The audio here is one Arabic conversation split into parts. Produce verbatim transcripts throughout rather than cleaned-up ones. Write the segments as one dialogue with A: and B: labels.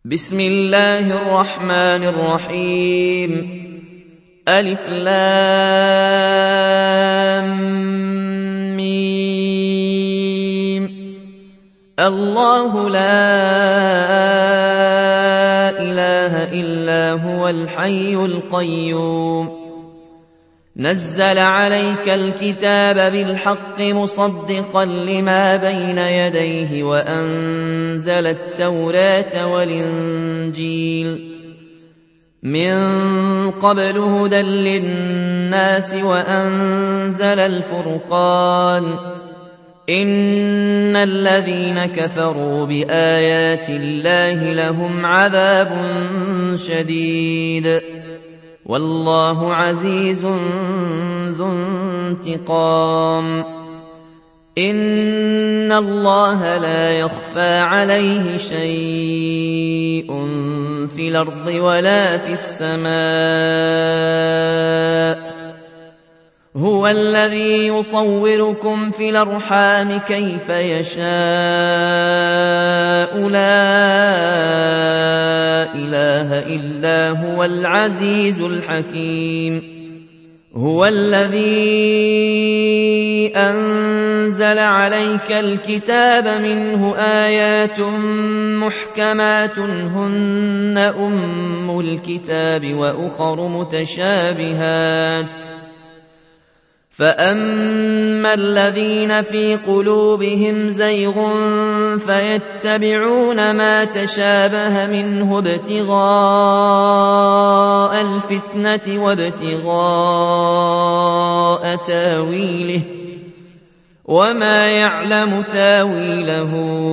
A: بسم الله الرحمن الرحيم. ألف لام ميم. الله لا إله إلا هو الحي القيوم نزل عليك الكتاب بالحق مصدقا لما بين يديه وأنزل التوراة والإنجيل من قبل هدى للناس وأنزل الفرقان إن الذين كفروا بآيات الله لهم عذاب شديد والله عزيز ذو انتقام. إن الله لا يخفى عليه شيء في الأرض ولا في السماء. هو الذي يصوركم في الأرحام كيف يشاء لا إله إلا هو العزيز الحكيم. هو الذي أنزل عليك الكتاب منه آيات محكمات هن أم الكتاب وأخر متشابهات فأما الذين في قلوبهم زيغ فيتبعون ما تشابه منه ابتغاء الفتنة وابتغاء تاويله وما يعلم تاويله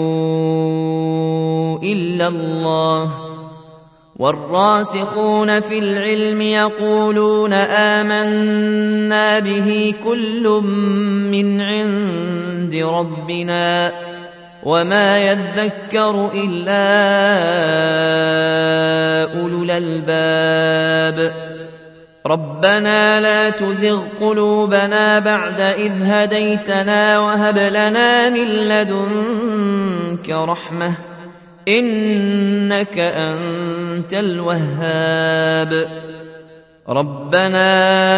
A: إلا الله والراسخون في العلم يقولون آمنا به كل من عند ربنا وما يذكر إلا أولو الألباب. ربنا لا تزغ قلوبنا بعد إذ هديتنا وهب لنا من لدنك رحمة إنك أنت الوهاب. ربنا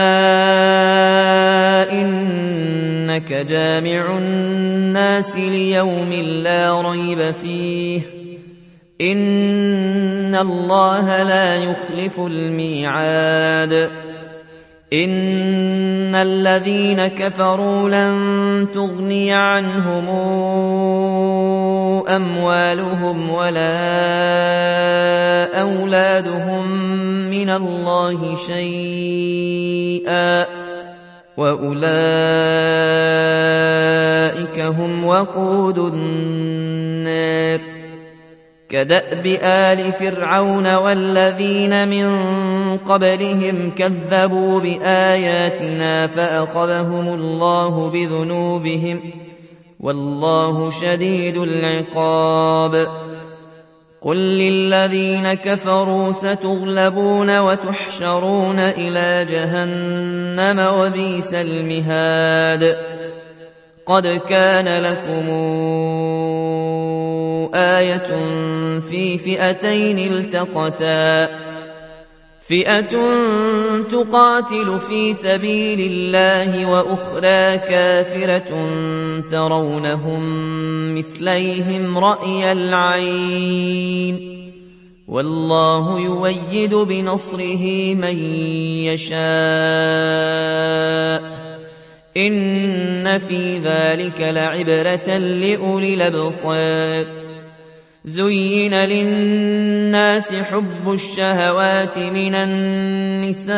A: إنك جامع الناس ليوم لا ريب فيه إن الله لا يخلف الميعاد. إن الذين كفروا لن تغني عنهم أموالهم ولا أولادهم من الله شيئا وأولئك هم وقود النار. كدأب آل فرعون والذين من قبلهم كذبوا بآياتنا فأخذهم الله بذنوبهم والله شديد العقاب. قل للذين كفروا ستغلبون وتحشرون إلى جهنم وبئس المهاد. قد كان لكم آية في فئتين التقتا فئة تقاتل في سبيل الله وأخرى كافرة ترونهم مثليهم رأي العين والله يؤيد بنصره من يشاء إن في ذلك لعبرة لأولي الأبصار. زين للناس حب الشهوات من النساء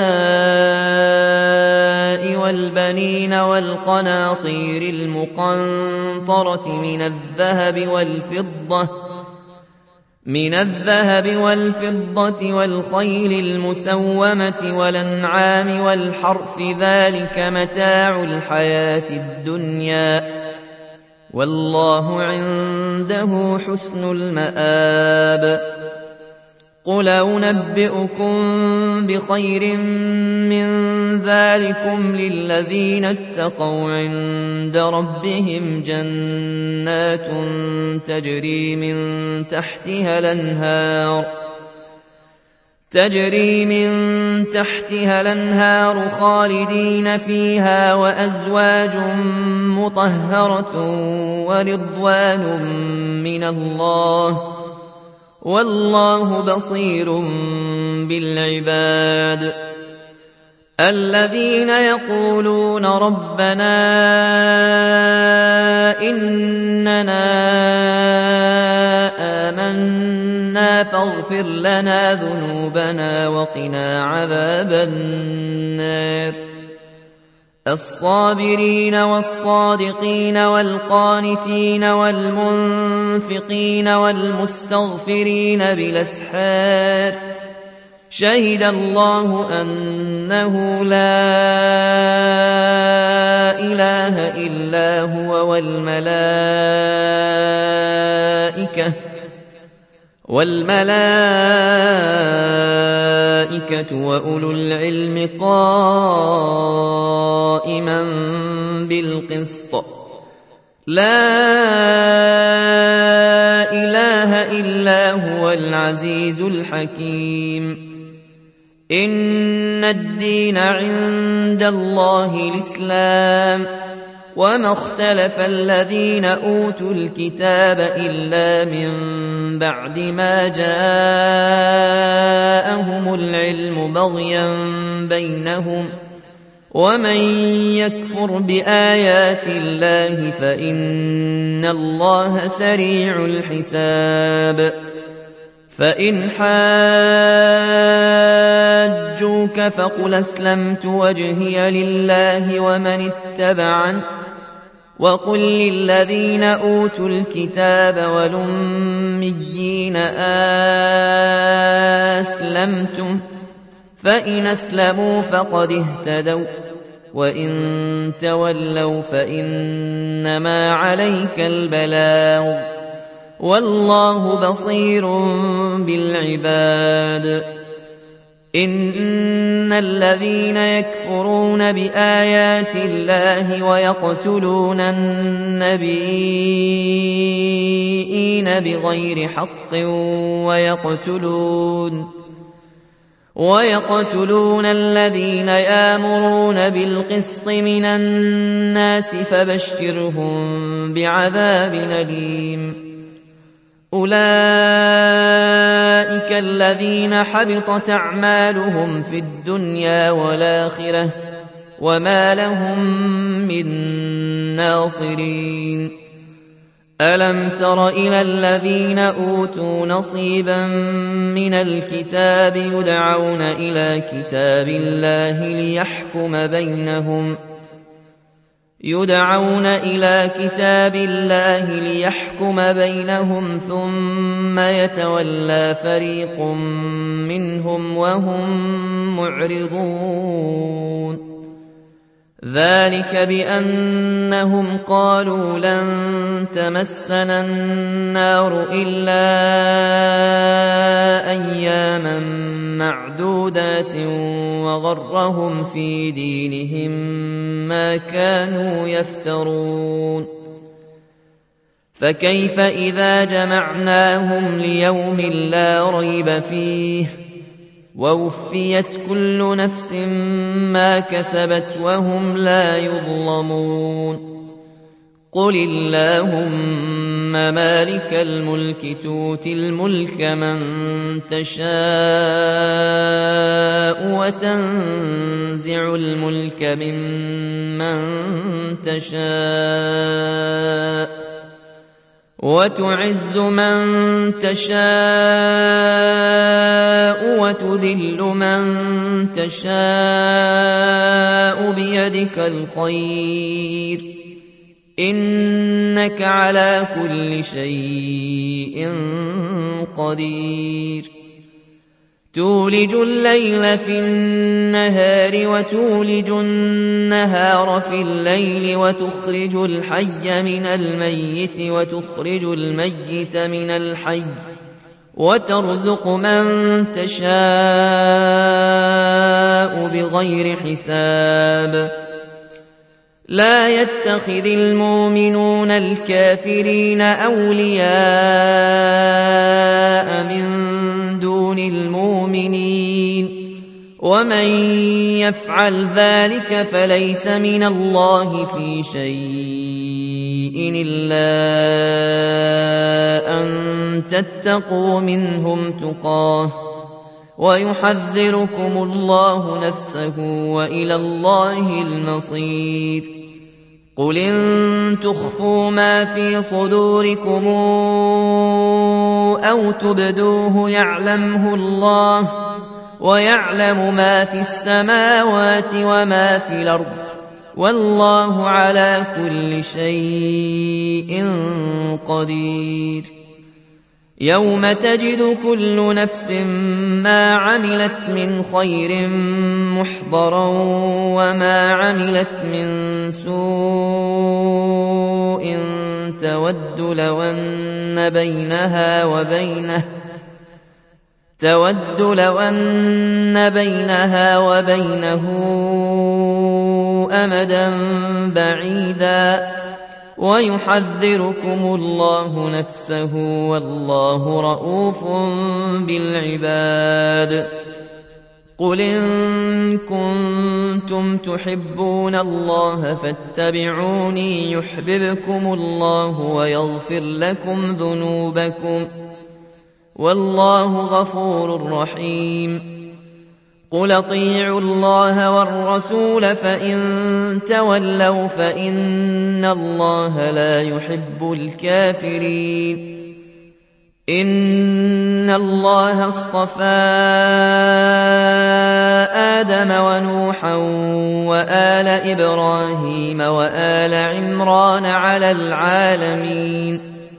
A: والبنين والقناطير المقنطرة من الذهب والفضة من الذهب والفضة والخيل المسومة والأنعام والحرث ذلك متاع الحياة الدنيا والله عنده حسن المآب. قل أنبئكم بخير من ذلكم للذين اتقوا عند ربهم جنات تجري من تحتها الأنهار تجري من تحتها الأنهار خالدين فيها وأزواج مطهرة ورضوان من الله والله بصير بالعباد الذين يقولون ربنا إننا آمنا فاغفر لنا ذنوبنا وقنا عذاب النار الصابرين والصادقين والقانتين والمنفقين والمستغفرين بالأسحار شهد الله أنه لا إله إلا هو والملائكة والملائكة وأولو العلم قائما بالقسط لا إله إلا هو العزيز الحكيم إن الدين عند الله الإسلام وما اختلف الذين أوتوا الكتاب إلا من بعد ما جاءهم العلم بغيا بينهم ومن يكفر بآيات الله فإن الله سريع الحساب فإن حاجوك فقل أسلمت وجهي لله ومن اتبعني وقل للذين أوتوا الكتاب والأميين أسلمتم فإن أسلموا فقد اهتدوا وإن تولوا فإنما عليك البلاغ والله بصير بالعباد إن الذين يكفرون بآيات الله ويقتلون النبيين بغير حق ويقتلون ويقتلون الذين يأمرون بالقسط من الناس فبشرهم بعذاب أليم أولئك الذين حبطت أعمالهم في الدنيا والآخرة وما لهم من ناصرين ألم تر إلى الذين أوتوا نصيبا من الكتاب يدعون إلى كتاب الله ليحكم بينهم يدعون إلى كتاب الله ليحكم بينهم ثم يتولى فريق منهم وهم معرضون ذلك بأنهم قالوا لن تمسنا النار إلا أياما معدودات وغرهم في دينهم ما كانوا يفترون فكيف إذا جمعناهم ليوم لا ريب فيه ووفيت كل نفس ما كسبت وهم لا يظلمون قل اللهم مالك الملك تؤتي الملك من تشاء وتنزع الملك ممن تشاء وتعز من تشاء وتذل من تشاء بيدك الخير إنك على كل شيء قدير تولج الليل في النهار وتولج النهار في الليل وتخرج الحي من الميت وتخرج الميت من الحي وترزق من تشاء بغير حساب لا يتخذ المؤمنون الكافرين أولياء من دون المؤمنين ومن يفعل ذلك فليس من الله في شيء إلا أن تتقوا منهم تقاه ويحذركم الله نفسه وإلى الله المصير قل إن تخفوا ما في صدوركم أو تبدوه يعلمه الله ويعلم ما في السماوات وما في الأرض والله على كل شيء قدير يوم تجد كل نفس ما عملت من خير محضرا وما عملت من سوء تود لو أن بينها وبينه تود لو أن بينها وبينه أمدا بعيدا ويحذركم الله نفسه والله رءوف بالعباد قل إن كنتم تحبون الله فاتبعوني يحببكم الله ويغفر لكم ذنوبكم والله غفور رحيم قل اطيعوا الله والرسول فإن تولوا فإن الله لا يحب الكافرين إن الله اصطفى آدم ونوحا وآل إبراهيم وآل عمران على العالمين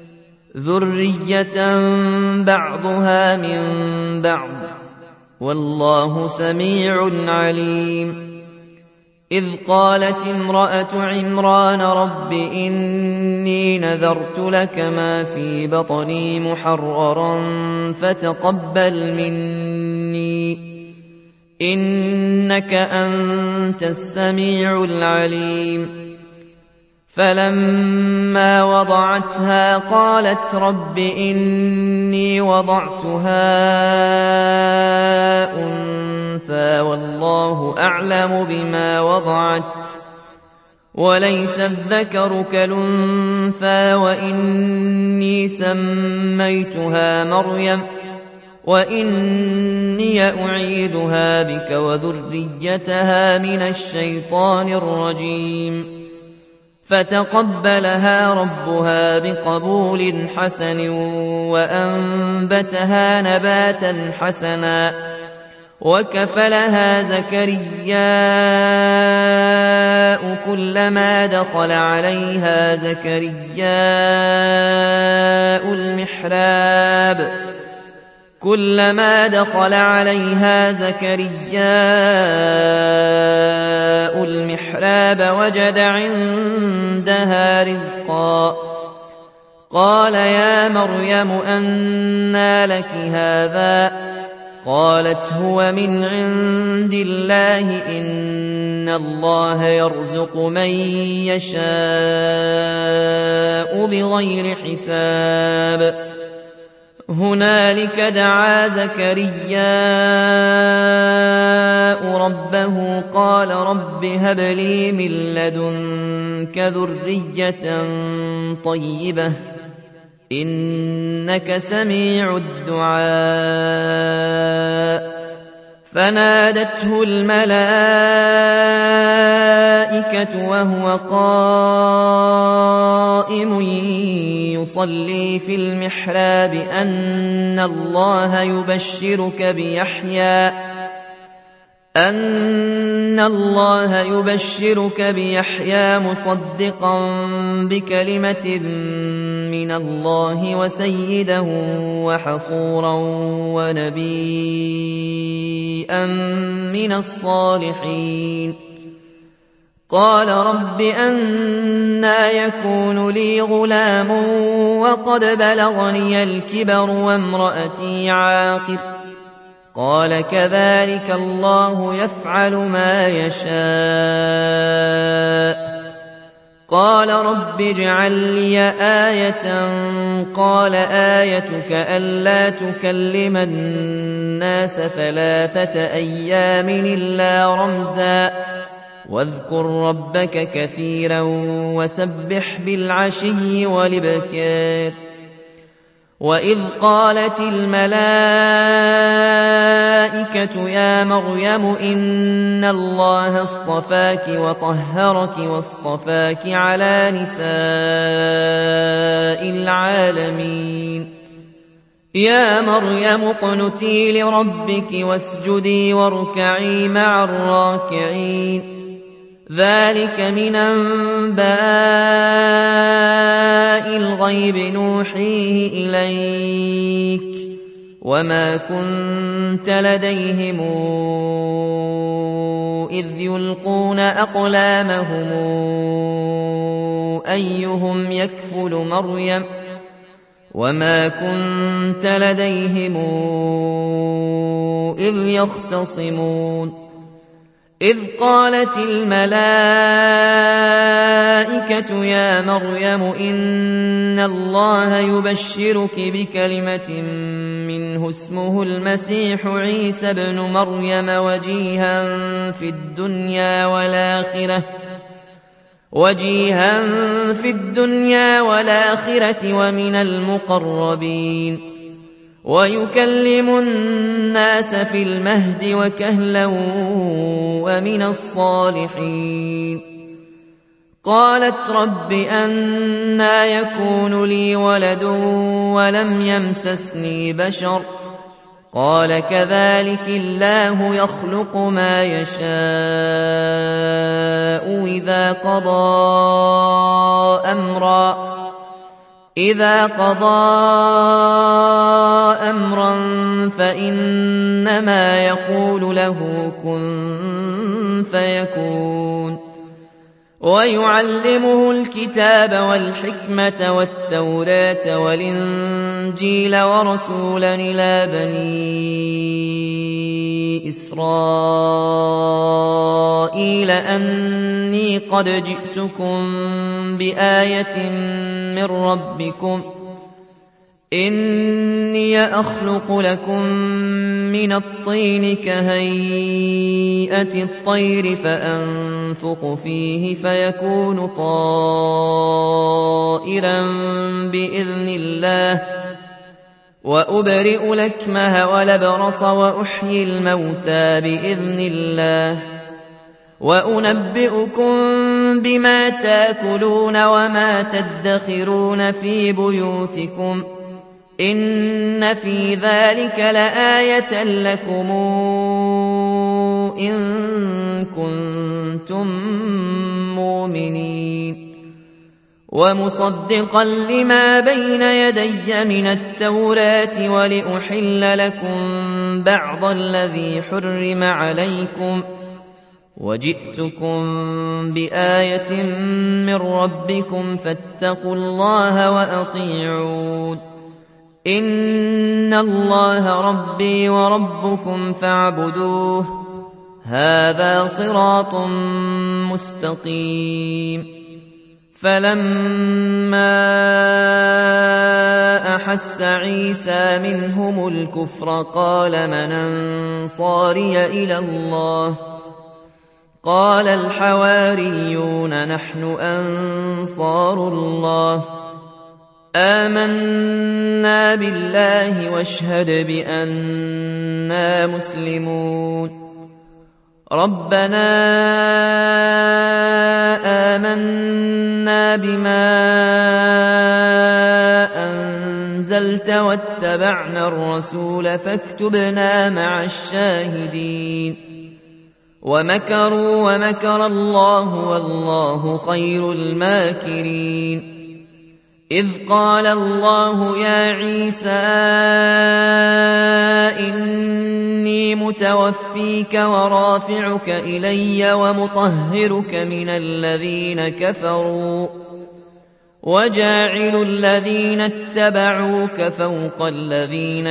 A: ذرية بعضها من بعض والله سميع عليم إذ قالت امرأة عمران رب إني نذرت لك ما في بطني محررا فتقبل مني إنك أنت السميع العليم فلما وضعتها قالت رب إني وضعتها أنثى والله أعلم بما وضعت وليس الذكر كالأنثى وإني سميتها مريم وإني أعيذها بك وذريتها من الشيطان الرجيم فتقبلها ربها بقبول حسن وأنبتها نباتا حسنا وكفلها زكرياء كلما دخل عليها زكرياء المحراب كلما دخل عليها زكرياء المحراب وجد عندها رزقا قال يا مريم أنى لك هذا قالت هو من عند الله إن الله يرزق من يشاء بغير حساب هنالك دعا زكرياء ربه قال رب هب لي من لدنك ذرية طيبة إنك سميع الدعاء فنادته الملائكة وهو قائم يصلي في المحراب أن الله يبشرك بيحيى أن الله يبشرك بيحيى مصدقا بكلمة من الله وسيدا وحصورا ونبيا من الصالحين قال رب أنى يكون لي غلام وقد بلغني الكبر وامرأتي عاقر قال كذلك الله يفعل ما يشاء قال رب اجعل لي آية قال آيتك ألا تكلم الناس ثلاثة أيام إلا رمزا واذكر ربك كثيرا وسبح بالعشي والإبكار وإذ قالت الملائكة يا مريم إن الله اصطفاك وطهرك واصطفاك على نساء العالمين يا مريم اقنتي لربك واسجدي واركعي مع الراكعين ذلك من أنباء الغيب نوحيه إليك وما كنت لديهم إذ يلقون أقلامهم أيهم يكفل مريم وما كنت لديهم إذ يختصمون إذ قالت الملائكة يا مريم إن الله يبشرك بكلمة منه اسمه المسيح عيسى ابن مريم وجيها في الدنيا والآخرة وجيها في الدنيا والآخرة ومن المقربين ويكلم الناس في المهد وكهلا ومن الصالحين قالت رب أنى يكون لي ولد ولم يمسسني بشر قال كذلك الله يخلق ما يشاء إذا قضى أمرا إذا قضى أمرا فإنما يقول له كن فيكون ويعلمه الكتاب والحكمة والتوراة والإنجيل ورسولا إلى بني إسرائيل أني قد جئتكم بآية من ربكم إني أخلق لكم من الطين كهيئة الطير فأنفخ فيه فيكون طائرا بإذن الله وأبرئ الأكمه والأبرص وأحيي الموتى بإذن الله وأنبئكم بما تاكلون وما تدخرون في بيوتكم إن في ذلك لآية لكم إن كنتم مؤمنين ومصدقا لما بين يدي من التوراة ولأحل لكم بعض الذي حرم عليكم وجئتكم بآية من ربكم فاتقوا الله وأطيعون إن الله ربي وربكم فاعبدوه هذا صراط مستقيم فلما أحس عيسى منهم الكفر قال من أنصاري إلى الله قال الحواريون نحن أنصار الله آمنا بالله واشهد بأننا مسلمون ربنا آمنا بما أنزلت واتبعنا الرسول فاكتبنا مع الشاهدين ومكروا ومكر الله والله خير الماكرين إذ قال الله يا عيسى إني متوفيك ورافعك إلي ومطهرك من الذين كفروا وجاعل الذين اتبعوك فوق الذين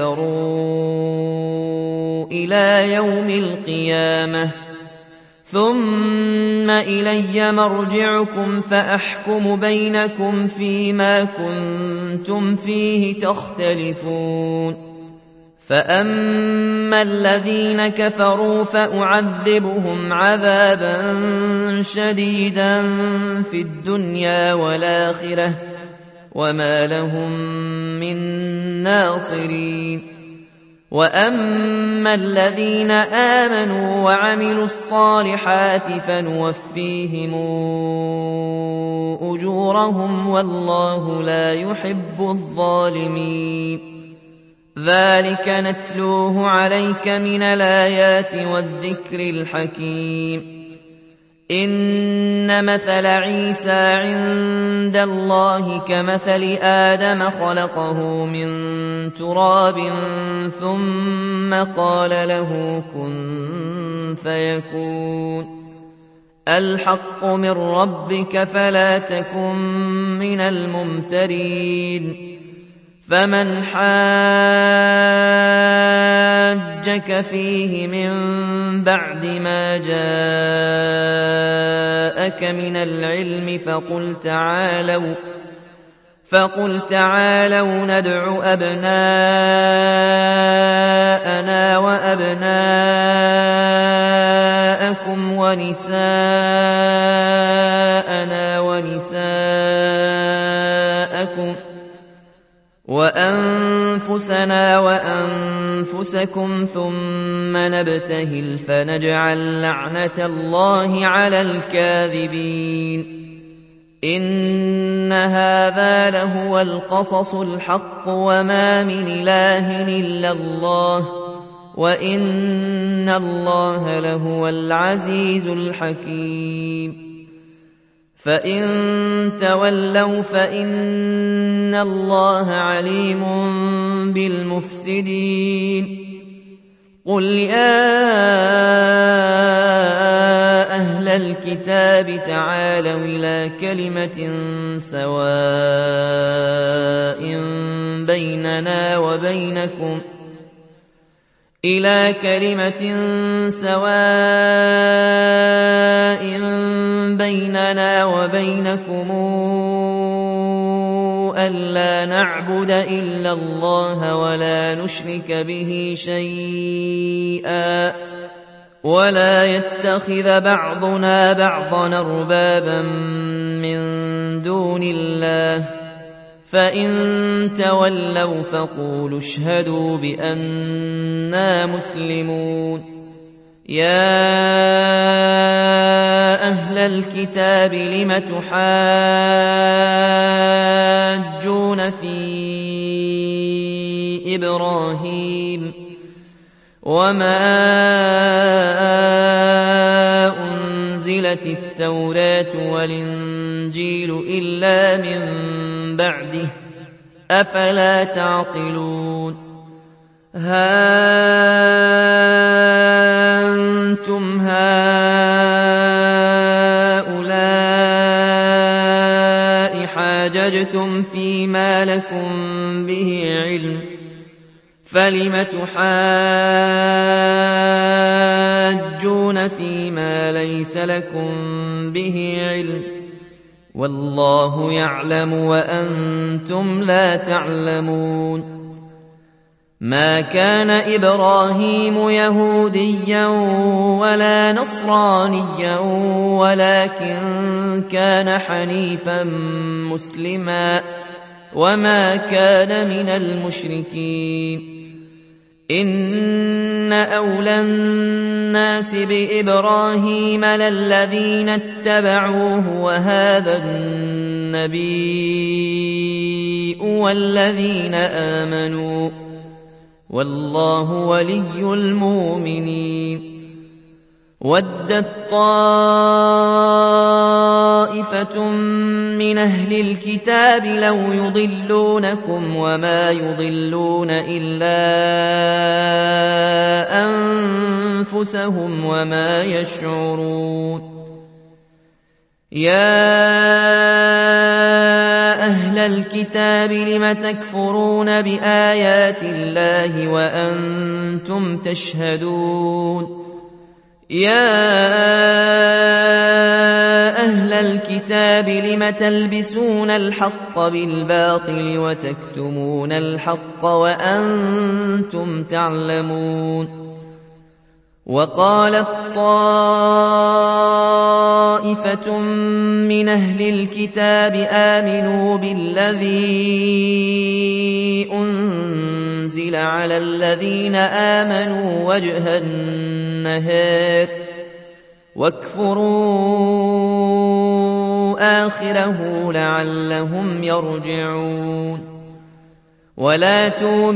A: كفروا إلى يوم القيامة ثم إلي مرجعكم فأحكم بينكم فيما كنتم فيه تختلفون فأما الذين كفروا فأعذبهم عذابا شديدا في الدنيا والآخرة وما لهم من ناصرين وأما الذين آمنوا وعملوا الصالحات فنوفيهم أجورهم والله لا يحب الظالمين ذلك نتلوه عليك من الآيات والذكر الحكيم إن مثل عيسى عند الله كمثل آدم خلقه من تراب ثم قال له كن فيكون الحق من ربك فلا تكن من الممترين فمن حاجك فيه من بعد ما جاءك من العلم فقل تعالوا فقل تعالوا ندع أبناءنا وأبناءكم ونساءنا ونساءكم وأنفسنا وأنفسكم ثم نبتهل فنجعل لعنة الله على الكاذبين إن هذا لهو القصص الحق وما من إله إلا الله وإن الله لهو العزيز الحكيم فإن تولوا فإن الله عليم بالمفسدين قل يا أهل الكتاب تعالوا إلى كلمة سواء بيننا وبينكم إلى كلمة سواء بيننا وبينكم ألا نعبد إلا الله ولا نشرك به شيئا ولا يتخذ بعضنا بعضا أربابا من دون الله فإن تولوا فقولوا اشهدوا بأننا مسلمون يا أهل الكتاب لم تحاجون في إبراهيم وما أنزلت التوراة والإنجيل إلا من بعده أفلا تعقلون ها أنتم هؤلاء حاججتم فيما لكم به علم فلم تحاجون فيما ليس لكم به علم والله يعلم وأنتم لا تعلمون ما كان إبراهيم يهوديا ولا نصرانيا ولكن كان حنيفا مسلما وما كان من المشركين إن أولى الناس بإبراهيم للذين اتبعوه وهذا النبي والذين آمنوا والله ولي المؤمنين ودت طائفة من أهل الكتاب لو يضلونكم وما يضلون إلا أنفسهم وما يشعرون يا أهل الكتاب لم تكفرون بآيات الله وأنتم تشهدون يا أهل الكتاب لم تلبسون الحق بالباطل وتكتمون الحق وأنتم تعلمون وقالت طائفة من أهل الكتاب آمنوا بالذي أنزل على الذين آمنوا وجه النهار واكفروا آخره لعلهم يرجعون ولا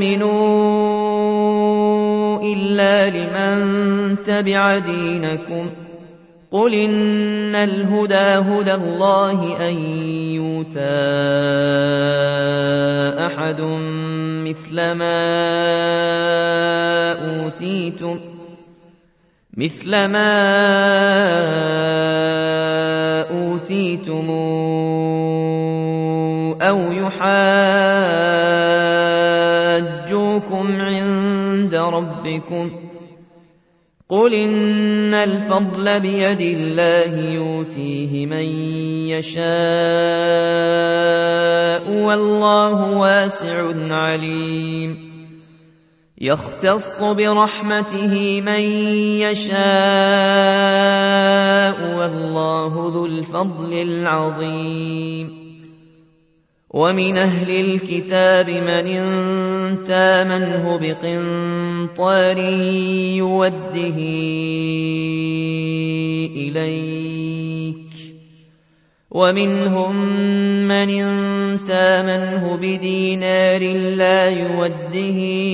A: تؤمنوا إلا لمن تبع دينكم قل إن الهدى هدى الله أن يؤتى أحد مثل ما أوتيتم مثل ما أوتيتم أو يحاجوكم عند ربكم قل إن الفضل بيد الله يؤتيه من يشاء والله واسع عليم يختص برحمته من يشاء والله ذو الفضل العظيم ومن أهل الكتاب من إن تامنه بقنطار يوده إليك ومنهم من إن تامنه بدينار لا يوده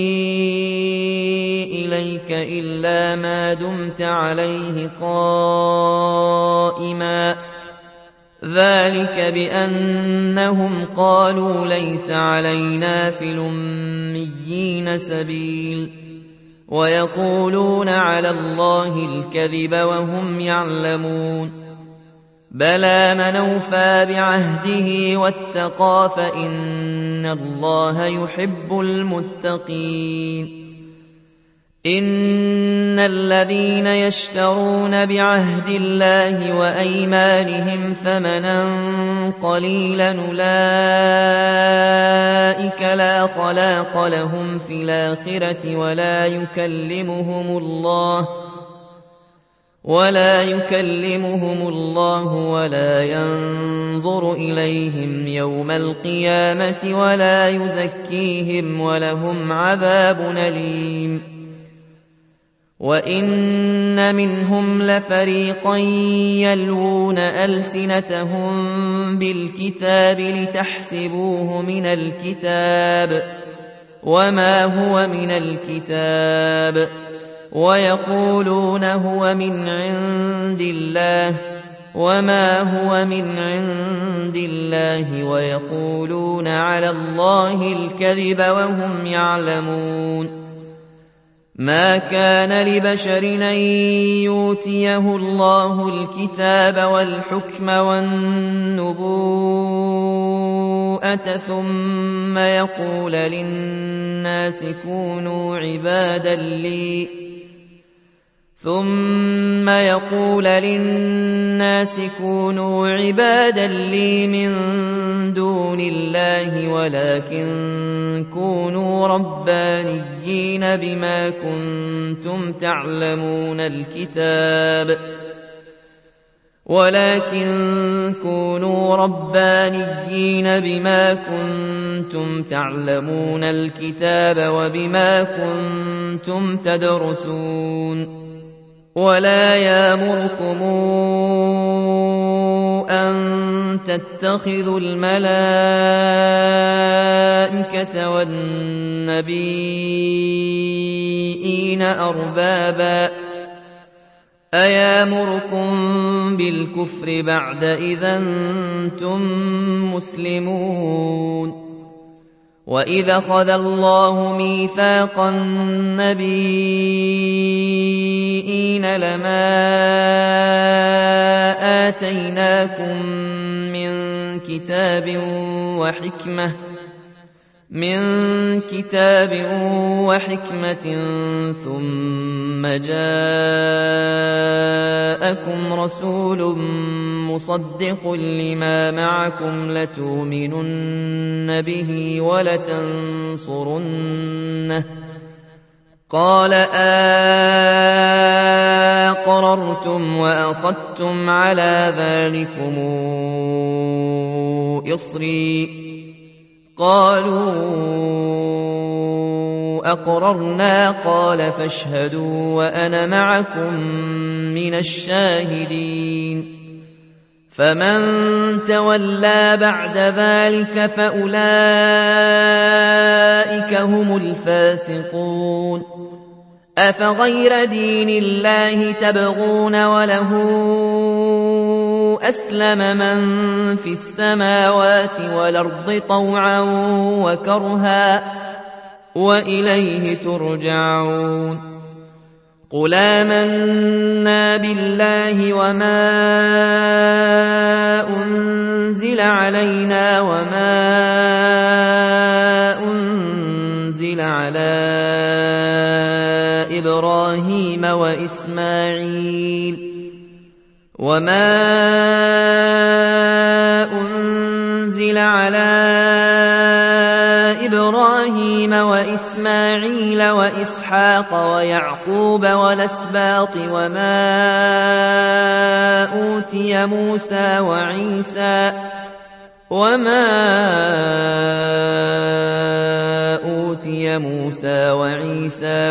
A: إليك إلا ما دمت عليه قائما ذلك بأنهم قالوا ليس علينا في الأميين سبيل ويقولون على الله الكذب وهم يعلمون بلى من أوفى بعهده واتقى فإن الله يحب المتقين إن الذين يشترون بعهد الله وأيمانهم ثمنا قليلا أولئك لا خلاق لهم في الآخرة ولا يكلمهم الله ولا يكلمهم الله ولا ينظر إليهم يوم القيامة ولا يزكيهم ولهم عذاب أليم وإن منهم لفريقا يلوون ألسنتهم بالكتاب لتحسبوه من الكتاب وما هو من الكتاب ويقولون هو من عند الله وما هو من عند الله ويقولون على الله الكذب وهم يعلمون ما كان لبشر أن يؤتيه الله الكتاب والحكم والنبوءة ثم يقول للناس كونوا عبادا لي ثم يقول للناس كونوا عبادا لي من دون الله ولكن كونوا ربانيين بما كنتم تعلمون الكتاب ولكن كونوا ربانيين بما كنتم تعلمون الكتاب وبما كنتم تدرسون ولا يأمركم أن تتخذوا الملائكة والنبيين أربابا أيامركم بالكفر بعد إذا أنتم مسلمون وَإِذْ أَخَذَ اللَّهُ مِيثَاقَ النَّبِيِّينَ لَمَا آتَيْنَاكُم مِّن كِتَابٍ وَحِكْمَةٍ من كتاب وحكمة ثم جاءكم رسول مصدق لما معكم لتؤمنن به ولتنصرنه قال أقررتم وأخذتم على ذلكم إصري قالوا أقررنا قال فاشهدوا وأنا معكم من الشاهدين فمن تولى بعد ذلك فأولئك هم الفاسقون أفغير دين الله تبغون وله أسلم من في السماوات والأرض طوعا وكرها وإليه ترجعون قل آمنا بالله وما أنزل علينا وما أنزل على إبراهيم وإسماعيل وما أنزل على إبراهيم وإسماعيل وإسحاق ويعقوب والأسباط وما أوتي موسى وعيسى وما أوتي موسى وعيسى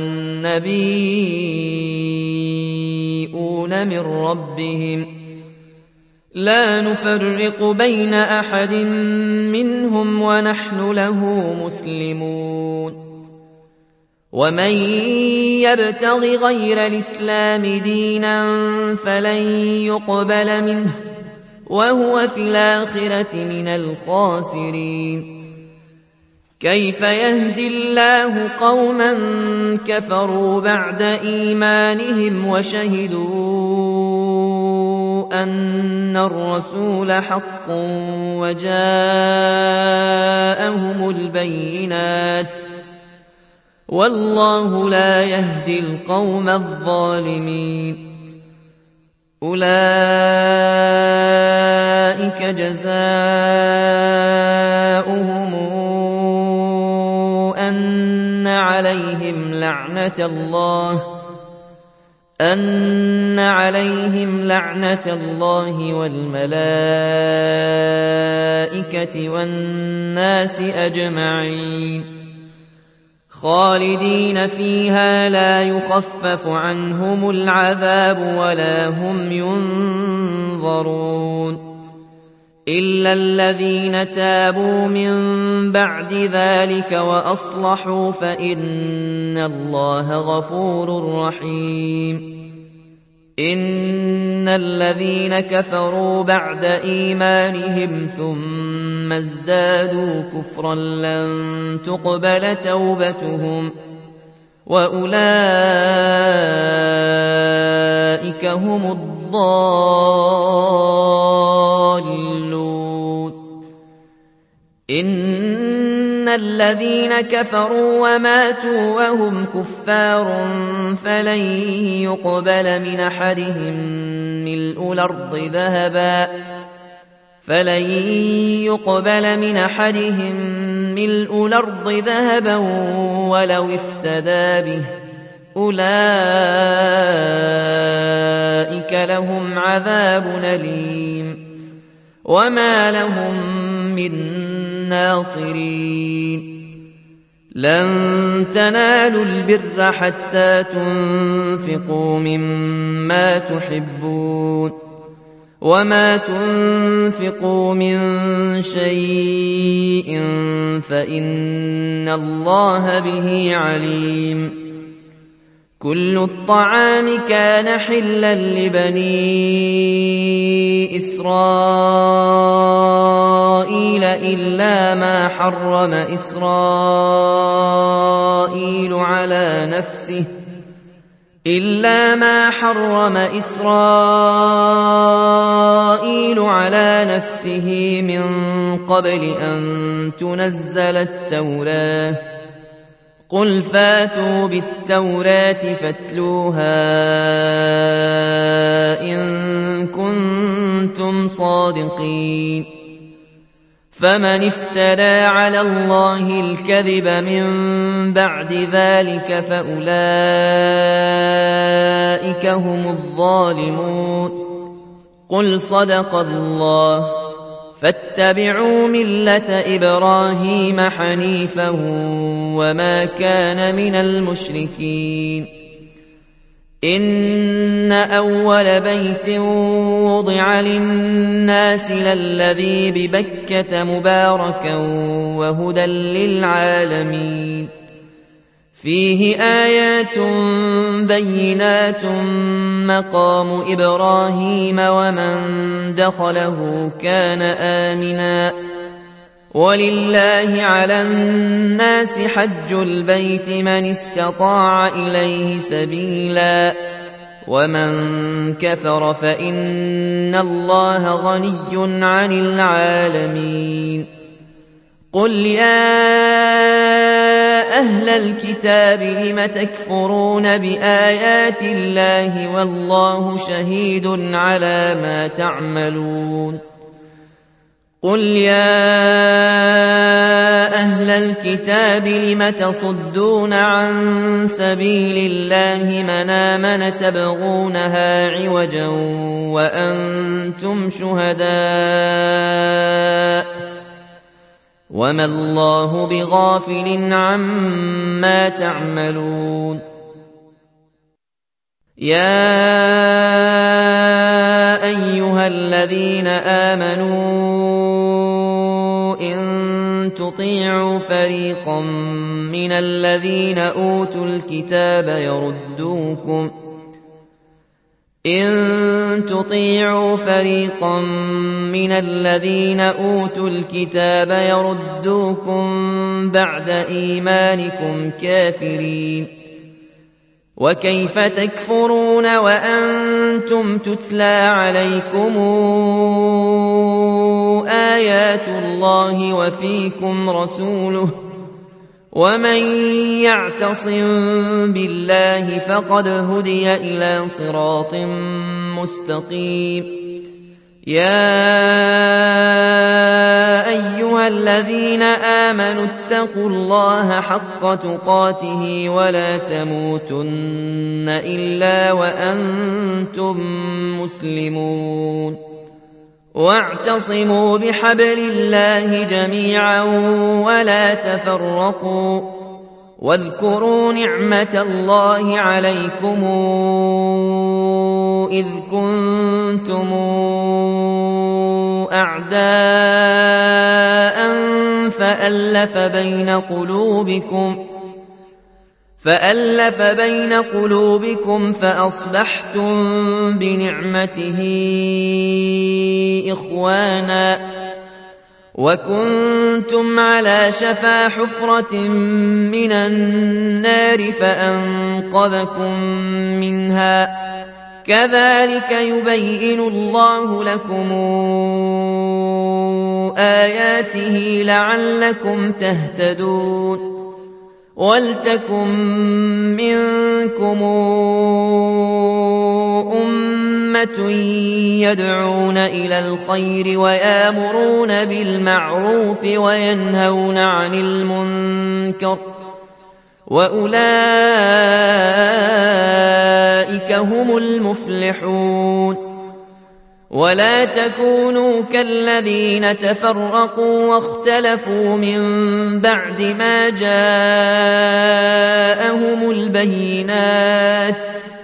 A: والنبيون من ربهم لا نفرق بين أحد منهم ونحن له مسلمون ومن يبتغ غير الإسلام دينا فلن يقبل منه وهو في الآخرة من الخاسرين كيف يهدي الله قوما كفروا بعد إيمانهم وشهدوا أن الرسول حق وجاءهم البينات والله لا يهدي القوم الظالمين أولئك جزاؤهم أن عليهم لعنة الله أن عليهم لعنة الله والملائكة والناس أجمعين خالدين فيها لا يخفف عنهم العذاب ولا هم ينظرون إلا الذين تابوا من بعد ذلك وأصلحوا فإن الله غفور رحيم إن الذين كفروا بعد إيمانهم ثم ازدادوا كفرا لن تقبل توبتهم وأولئك هم الضالون إن الذين كفروا وماتوا وهم كفار فلن يقبل من أحدهم ملء الأرض ذهبا فلن يقبل من أحدهم ملء الأرض ذهبا ولو افتدى به أولئك لهم عذاب أليم وما لهم من ناصرين لن تنالوا البر حتى تنفقوا مما تحبون وما تنفقوا من شيء فإن الله به عليم كل الطعام كان حلا لبني إسرائيل إلا ما حرم إسرائيل على نفسه إلا ما حرم إسرائيل على نفسه من قبل أن تنزل التوراة قل فاتوا بالتوراة فاتلوها إن كنتم صادقين فمن افترى على الله الكذب من بعد ذلك فأولئك هم الظالمون قل صدق الله فاتبعوا ملة إبراهيم حنيفا وما كان من المشركين إن أول بيت وضع للناس للذي ببكة مباركا وهدى للعالمين فيه آيات بينات مقام إبراهيم ومن دخله كان آمنا ولله على الناس حج البيت من استطاع إليه سبيلا ومن كفر فإن الله غني عن العالمين قل يا أهل الكتاب لم تكفرون بآيات الله والله شهيد على ما تعملون قل يا أهل الكتاب لم تصدون عن سبيل الله من آمن تبغونها عوجا وأنتم شهداء وما الله بغافل عما تعملون يا أيها الذين آمنوا إن تطيعوا فريقا من الذين أوتوا الكتاب يردوكم إن تطيعوا فريقا من الذين أوتوا الكتاب يردوكم بعد إيمانكم كافرين وكيف تكفرون وأنتم تتلى عليكم آيات الله وفيكم رسوله ومن يعتصم بالله فقد هدي إلى صراط مستقيم يا أيها الذين آمنوا اتقوا الله حق تقاته ولا تموتن إلا وأنتم مسلمون واعتصموا بحبل الله جميعا ولا تفرقوا واذكروا نعمة الله عليكم إذ كنتم أعداء فألف بين قلوبكم فألف بين قلوبكم فأصبحتم بنعمته إخوانا وكنتم على شفا حفرة من النار فأنقذكم منها كذلك يبين الله لكم آياته لعلكم تهتدون ولتكن منكم أمة يدعون إلى الخير ويأمرون بالمعروف وينهون عن المنكر وأولئك هم المفلحون ولا تكونوا كالذين تفرقوا واختلفوا من بعد ما جاءهم البينات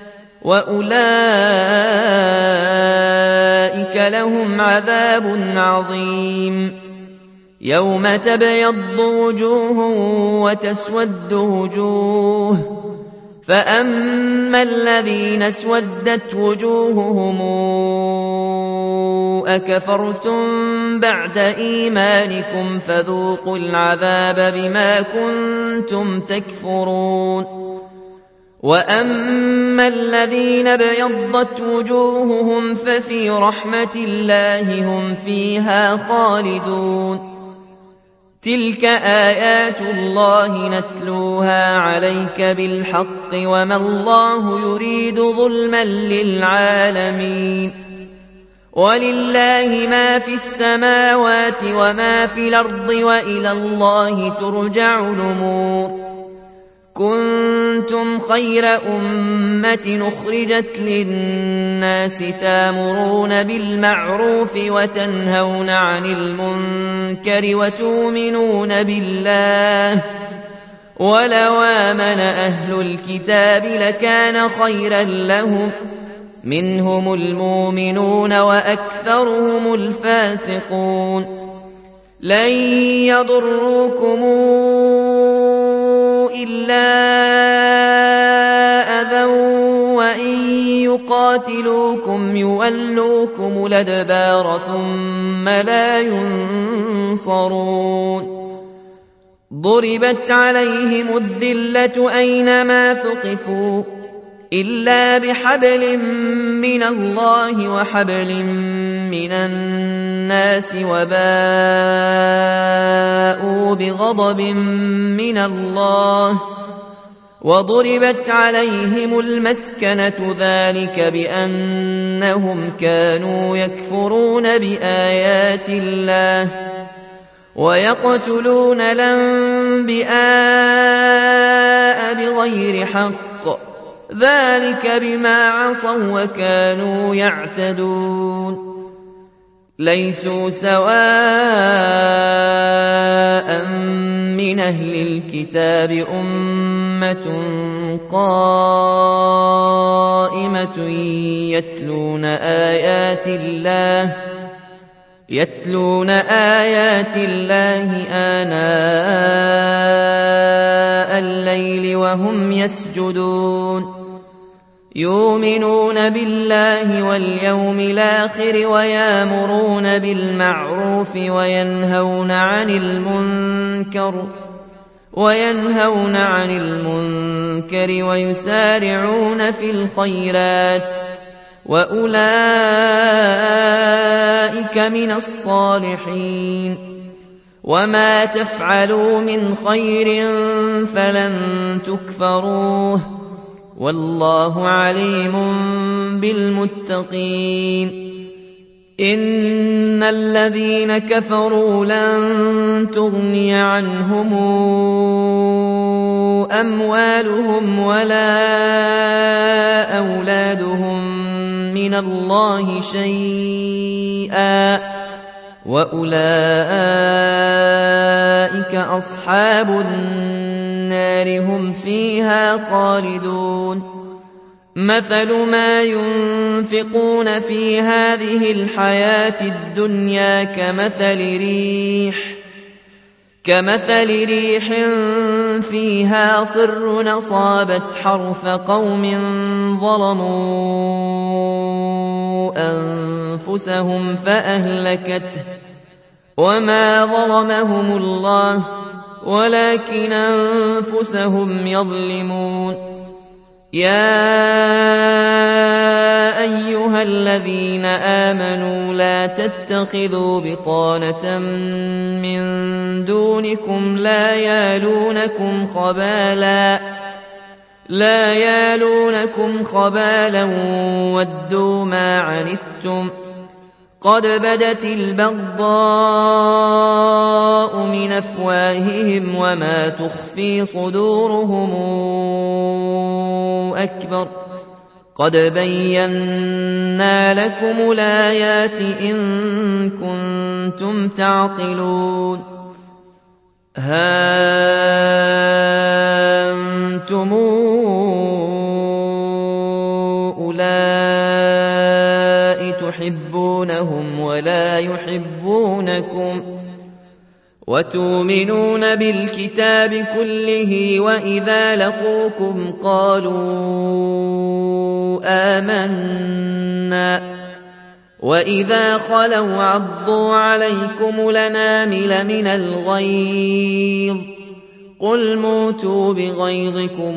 A: وأولئك لهم عذاب عظيم يوم تبيض وجوه وتسود وجوه فأما الذين اسودت وجوههم أكفرتم بعد إيمانكم فذوقوا العذاب بما كنتم تكفرون وأما الذين ابيضت وجوههم ففي رحمة الله هم فيها خالدون تلك آيات الله نتلوها عليك بالحق وما الله يريد ظلما للعالمين ولله ما في السماوات وما في الأرض وإلى الله ترجع الأمور كنتم خير أمة أخرجت للناس تامرون بالمعروف وتنهون عن المنكر وتؤمنون بالله ولو آمن أهل الكتاب لكان خيرا لهم منهم المؤمنون وأكثرهم الفاسقون لن يضروكم إلا أذى وإن يقاتلوكم يولوكم الأدبار ثم لا ينصرون ضربت عليهم الذلة أينما ثقفوا إلا بحبل من الله وحبل من الناس وباءوا بغضب من الله وضربت عليهم المسكنة ذلك بأنهم كانوا يكفرون بآيات الله ويقتلون الأنبياء بغير حق ذلك بما عصوا وكانوا يعتدون ليسوا سواء من أهل الكتاب أمة قائمة يتلون آيات الله يتلون آيات الله آناء الليل وهم يسجدون يؤمنون بالله واليوم الآخر ويأمرون بالمعروف وينهون عن المنكر وينهون عن المنكر ويسارعون في الخيرات وأولئك من الصالحين وما تفعلوا من خير فلن تكفروه والله عليم بالمتقين إن الذين كفروا لن تغني عنهم أموالهم ولا أولادهم من الله شيئا وأولئك أصحاب النار هم فيها خالدون مثل ما ينفقون في هذه الحياة الدنيا كمثل ريح كمثل ريح فيها صر أصابت حرث قوم ظلموا أنفسهم فأهلكته وما ظلمهم الله ولكن أنفسهم يظلمون يا أيها الذين آمنوا لا تتخذوا بطانة من دونكم لا يالونكم خبالا لا يالونكم خبالا ودوا ما عنتم قد بدت البغضاء من أفواههم وما تخفي صدورهم أكبر قد بينا لكم الآيات إن كنتم تعقلون ها أنتم أولئك تحبونهم ولا يحبونكم وتؤمنون بالكتاب كله وإذا لقوكم قالوا آمنا وإذا خلوا عضوا عليكم الأنامل من الغيظ قل موتوا بغيظكم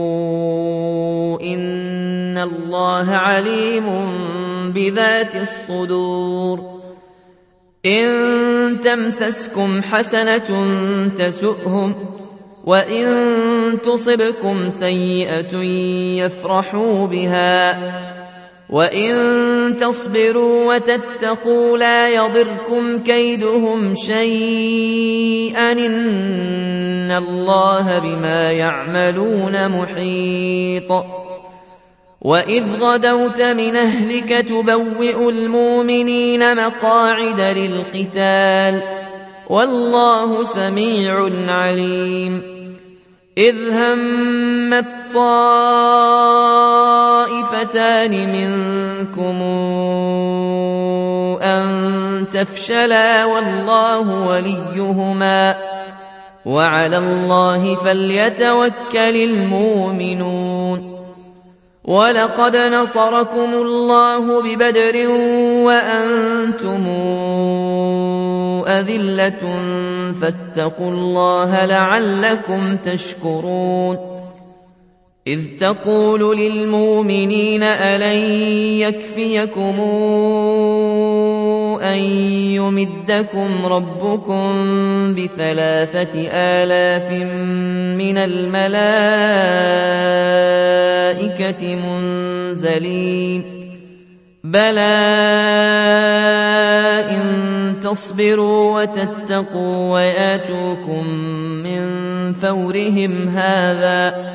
A: إن الله عليم بذات الصدور إن تمسسكم حسنة تسؤهم وإن تصبكم سيئة يفرحوا بها وإن تصبروا وتتقوا لا يضركم كيدهم شيئا إن الله بما يعملون محيط وإذ غدوت من أهلك تبوئ المؤمنين مقاعد للقتال والله سميع عليم إذ همت طائفتان منكم أن تفشلا والله وليهما وعلى الله فليتوكل المؤمنون ولقد نصركم الله ببدر وأنتم أذلة فاتقوا الله لعلكم تشكرون إذ تقول للمؤمنين ألن يكفيكم أن يمدكم ربكم بثلاثة آلاف من الملائكة منزلين بلى إن تصبروا وتتقوا وياتوكم من فورهم هذا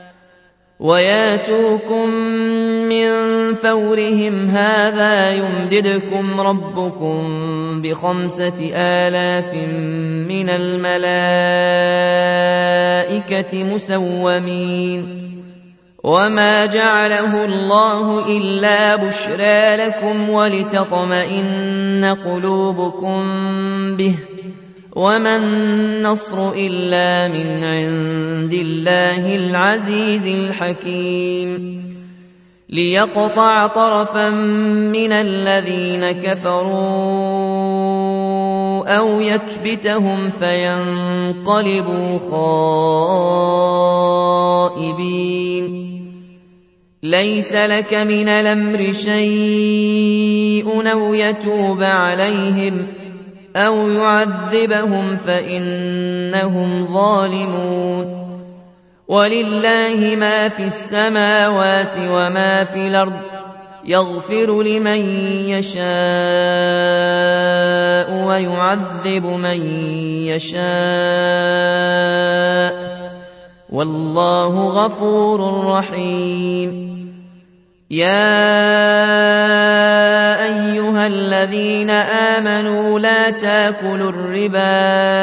A: وياتوكم من فورهم هذا يمددكم ربكم بخمسة آلاف من الملائكة مسومين وما جعله الله إلا بشرى لكم ولتطمئن قلوبكم به وما النصر إلا من عند الله العزيز الحكيم ليقطع طرفا من الذين كفروا أو يكبتهم فينقلبوا خائبين ليس لك من الأمر شيء أو يتوب عليهم أو يعذبهم فإنهم ظالمون ولله ما في السماوات وما في الأرض يغفر لمن يشاء ويعذب من يشاء والله غفور رحيم يا أيها الذين آمنوا لا تاكلوا الربا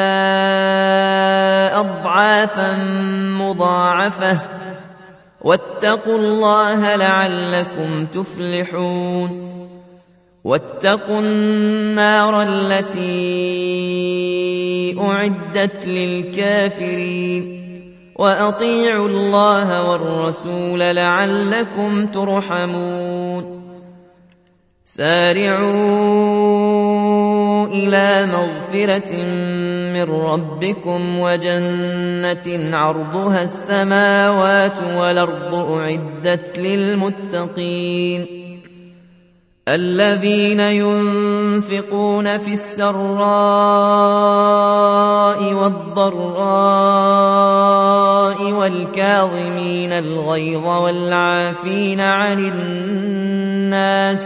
A: أضعافا مضاعفة واتقوا الله لعلكم تفلحون واتقوا النار التي أعدت للكافرين وأطيعوا الله والرسول لعلكم ترحمون سارعوا إلى مغفرة من ربكم وجنة عرضها السماوات والأرض أعدت للمتقين الذين ينفقون في السراء والضراء والكاظمين الغيظ والعافين عن الناس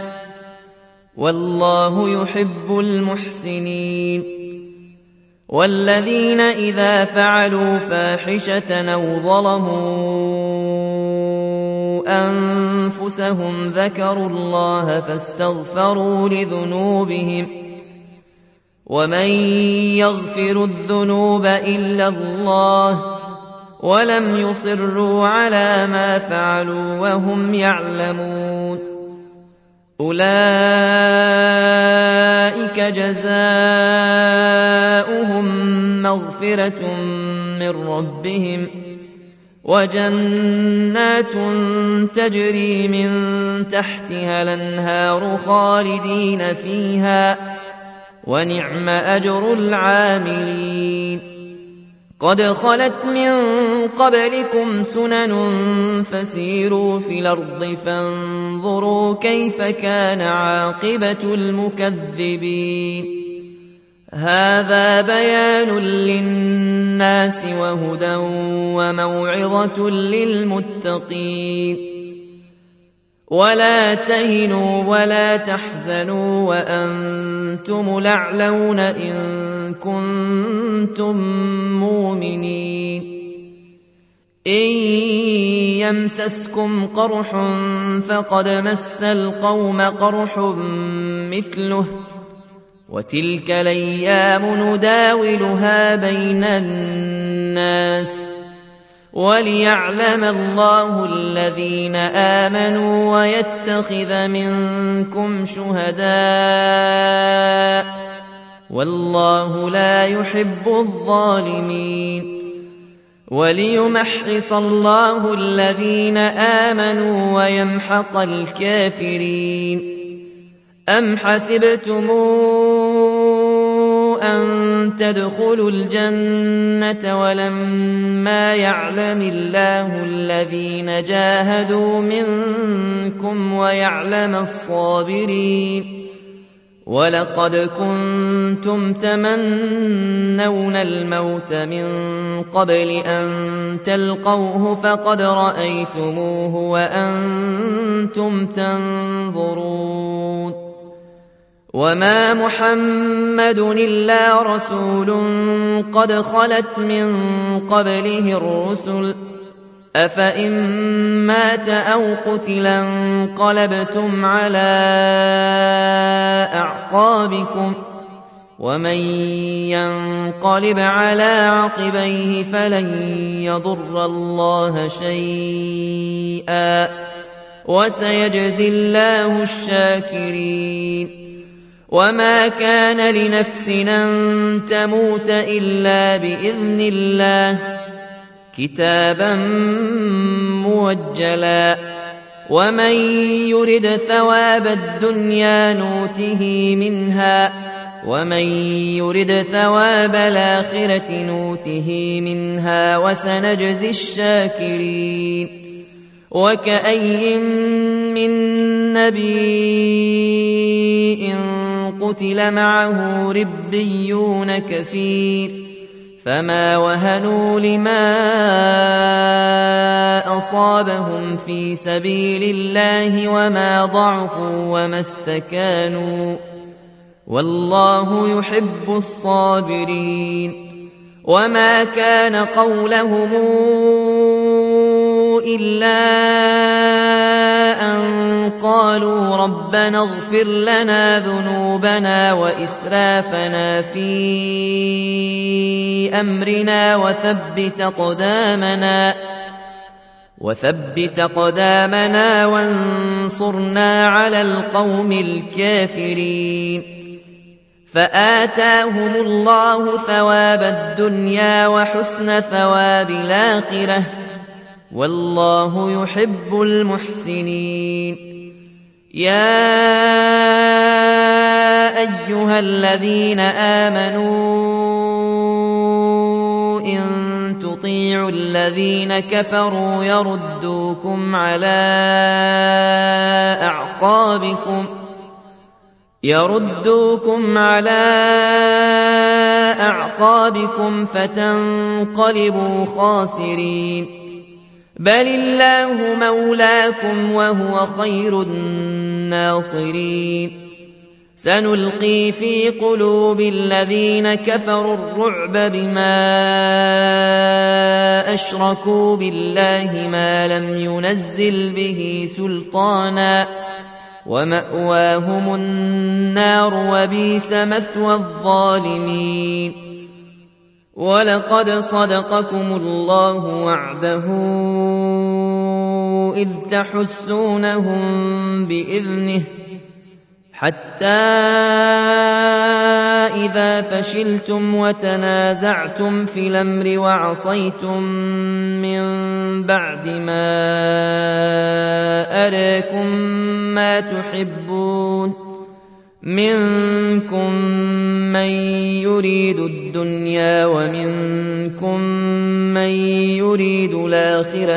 A: والله يحب المحسنين والذين إذا فعلوا فاحشة أو ظلموا أنفسهم ذكروا الله فاستغفروا لذنوبهم ومن يغفر الذنوب إلا الله ولم يصروا على ما فعلوا وهم يعلمون أولئك جزاؤهم مغفرة من ربهم وجنات تجري من تحتها الأنهار خالدين فيها ونعم أجر العاملين. قد خلت من قبلكم سنن فسيروا في الأرض فانظروا كيف كان عاقبة المكذبين. هذا بيان للناس وهدى وموعظة للمتقين. ولا تهنوا ولا تحزنوا وأنتم الأعلون إن كنتم مؤمنين. إن يمسسكم قرح فقد مس القوم قرح مثله وتلك الأيام نداولها بين الناس وليعلم الله الذين آمنوا ويتخذ منكم شهداء والله لا يحب الظالمين. وليمحص الله الذين آمنوا ويمحق الكافرين. أم حسبتم أن تدخلوا الجنة ولما يعلم الله الذين جاهدوا منكم ويعلم الصابرين. ولقد كنتم تمنون الموت من قبل أن تلقوه فقد رأيتموه وأنتم تنظرون. وما محمد إلا رسول قد خلت من قبله الرسل أفإن مات أو قتل انقلبتم على أعقابكم ومن ينقلب على عقبيه فلن يضر الله شيئا وسيجزي الله الشاكرين. وما كان لنفس أن تموت إلا بإذن الله كتابا موجلا. ومن يرد ثواب الدنيا نوته منها ومن يرد ثواب الآخرة نوته منها وسنجزي الشاكرين. وكأي من نبي قتل معه ربيون كثير فما وهنوا لما أصابهم في سبيل الله وما ضعفوا وما استكانوا والله يحب الصابرين. وما كان قولهم إلا أن قالوا ربنا اغفر لنا ذنوبنا وإسرافنا في أمرنا وثبت أقدامنا وثبت أقدامنا وانصرنا على القوم الكافرين. فآتاهم الله ثواب الدنيا وحسن ثواب الآخرة والله يحب المحسنين. يا أيها الذين آمنوا إن تطيعوا الذين كفروا يردوكم على أعقابكم يردوكم على أعقابكم فتنقلبوا خاسرين. بل الله مولاكم وهو خير الناصرين. سنلقي في قلوب الذين كفروا الرعب بما أشركوا بالله ما لم ينزل به سلطانا ومأواهم النار وبئس مثوى الظالمين. ولقد صدقكم الله وعده إذ تحسونهم بإذنه حتى إذا فشلتم وتنازعتم في الأمر وعصيتم من بعد ما أراكم ما تحبون منكم من يريد الدنيا ومنكم من يريد الآخرة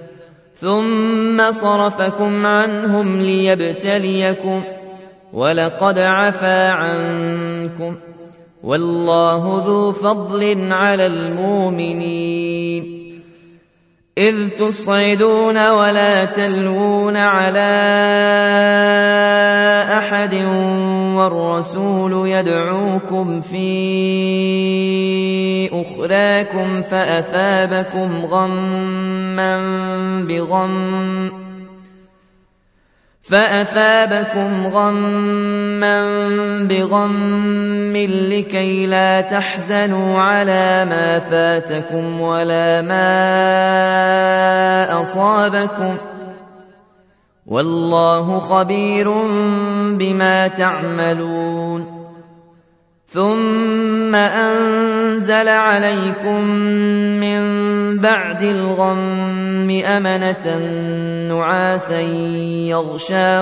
A: ثم صرفكم عنهم ليبتليكم ولقد عفا عنكم والله ذو فضل على المؤمنين إذ تصعدون ولا تلوون على أحد والرسول يدعوكم في أخراكم فأثابكم غما بغم فأثابكم غما بغم لكي لا تحزنوا على ما فاتكم ولا ما أصابكم والله خبير بما تعملون ثم أنزل عليكم من بعد الغم أمنة نعاسا يغشى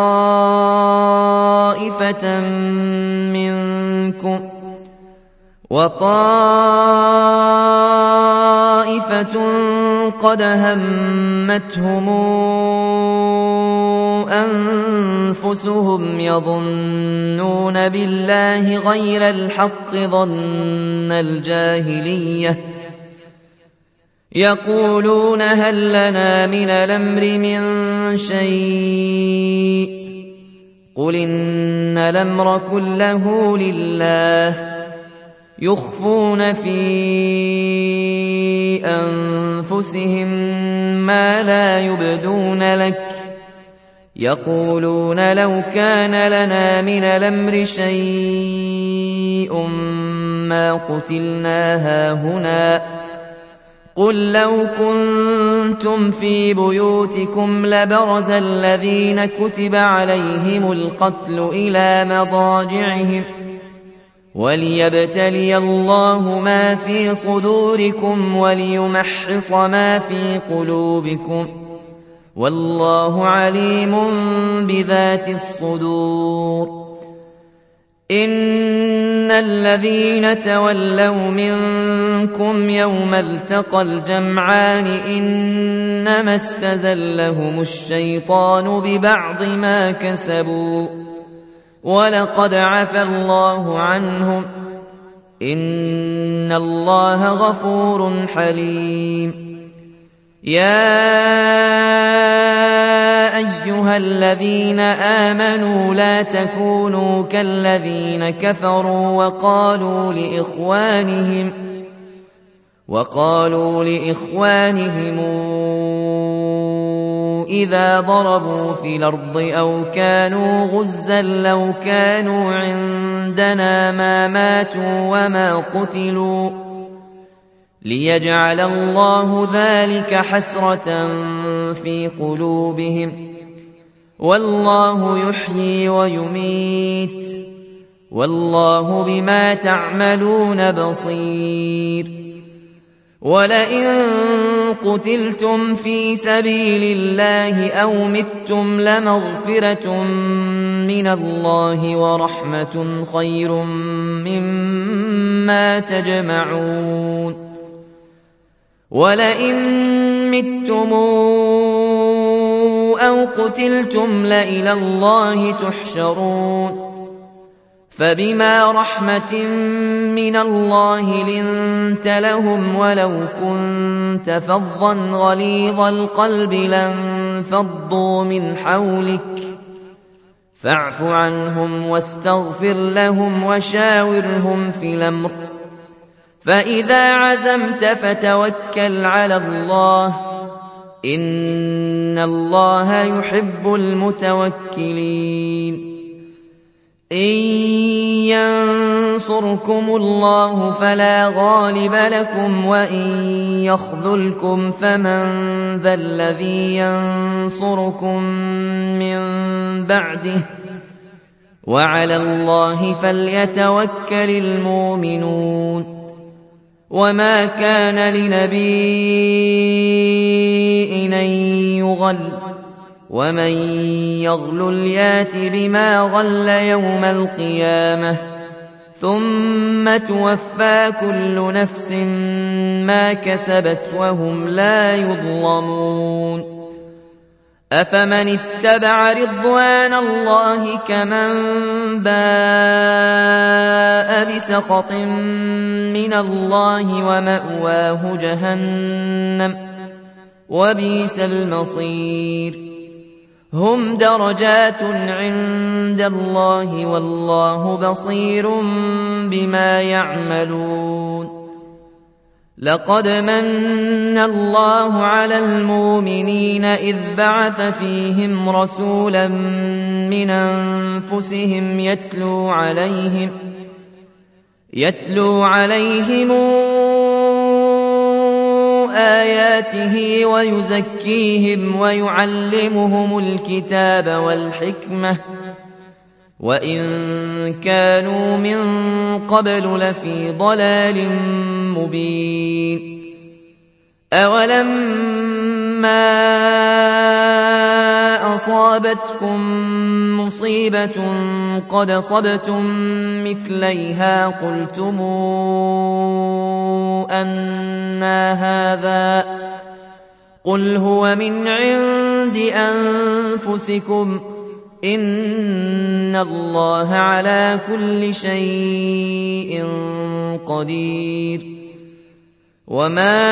A: طائفة منكم وطائفة قد همتهم أنفسهم يظنون بالله غير الحق ظن الجاهلية يقولون هل لنا من الأمر من شيء قل إن الأمر كله لله يخفون في أنفسهم ما لا يبدون لك يقولون لو كان لنا من الأمر شيء ما قتلنا هاهنا قل لو كنتم في بيوتكم لبرز الذين كتب عليهم القتل إلى مضاجعهم وليبتلي الله ما في صدوركم وليمحص ما في قلوبكم والله عليم بذات الصدور إن الذين تولوا منكم يوم التقى الجمعان إنما استزلهم الشيطان ببعض ما كسبوا ولقد عفى الله عنهم إن الله غفور حليم يا أيها الذين آمنوا لا تكونوا كالذين كفروا وقالوا لإخوانهم وقالوا لإخوانهم إذا ضربوا في الأرض أو كانوا غزا لو كانوا عندنا ما ماتوا وما قتلوا ليجعل الله ذلك حسرة في قلوبهم والله يحيي ويميت والله بما تعملون بصير ولئن قتلتم في سبيل الله أو متم لمغفرة من الله ورحمة خير مما تجمعون ولئن متم أو قتلتم لإلى الله تحشرون فبما رحمة من الله لنت لهم ولو كنت فظا غليظ القلب لانفضوا من حولك فاعف عنهم واستغفر لهم وشاورهم في الأمر فإذا عزمت فتوكل على الله إن الله يحب المتوكلين إن ينصركم الله فلا غالب لكم وإن يخذلكم فمن ذا الذي ينصركم من بعده وعلى الله فليتوكل المؤمنون وما كان لنبي أن يغل ومن يغلل يات بما غل يوم القيامة ثم توفى كل نفس ما كسبت وهم لا يظلمون أفمن اتبع رضوان الله كمن باء بسخط من الله ومأواه جهنم وبئس المصير هم درجات عند الله والله بصير بما يعملون لقد من الله على المؤمنين إذ بعث فيهم رسولا من أنفسهم يتلو عليهم يتلو عليهم آياته ويزكيهم ويعلمهم الكتاب والحكمة وإن كانوا من قبل لفي ضلال مبين أولما أصابتكم مصيبة قد صبتم مثليها قلتم أنى هذا قل هو من عند أنفسكم إن الله على كل شيء قدير وما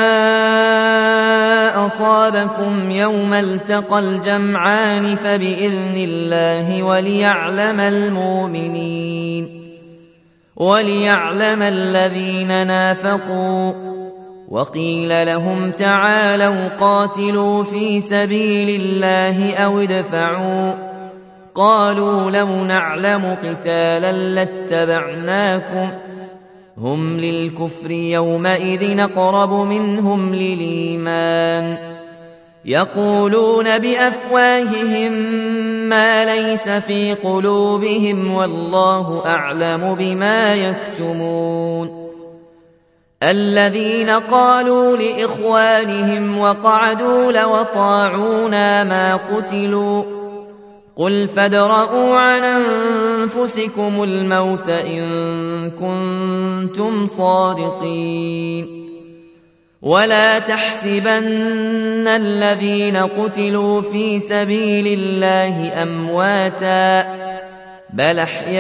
A: أصابكم يوم التقى الجمعان فبإذن الله وليعلم المؤمنين وليعلم الذين نافقوا وقيل لهم تعالوا قاتلوا في سبيل الله أو ادفعوا قالوا لو نعلم قتالا لاتبعناكم هم للكفر يومئذ أقرب منهم للإيمان يقولون بأفواههم ما ليس في قلوبهم والله أعلم بما يكتمون الذين قالوا لإخوانهم وقعدوا لو طاعونا ما قتلوا قل فادرءوا عن أنفسكم الموت إن كنتم صادقين ولا تحسبن الذين قتلوا في سبيل الله أمواتا بل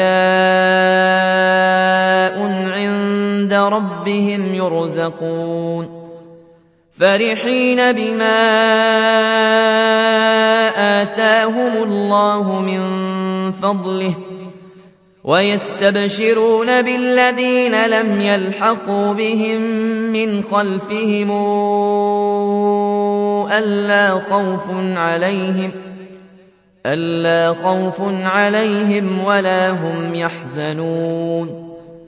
A: أحياء عند ربهم يرزقون فرحين بما آتاهم الله من فضله ويستبشرون بالذين لم يلحقوا بهم من خلفهم ألا خوف عليهم ألا خوف عليهم ولا هم يحزنون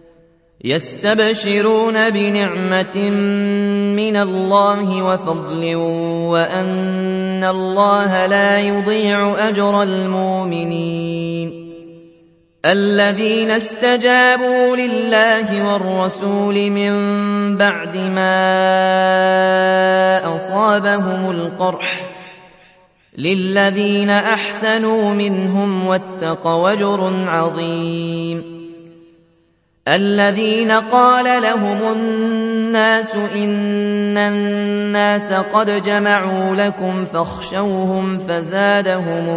A: يستبشرون بنعمة من الله وفضل وأن الله لا يضيع أجر المؤمنين الذين استجابوا لله والرسول من بعد ما أصابهم القرح للذين أحسنوا منهم واتقوا أجر عظيم الذين قال لهم الناس إن الناس قد جمعوا لكم فاخشوهم فزادهم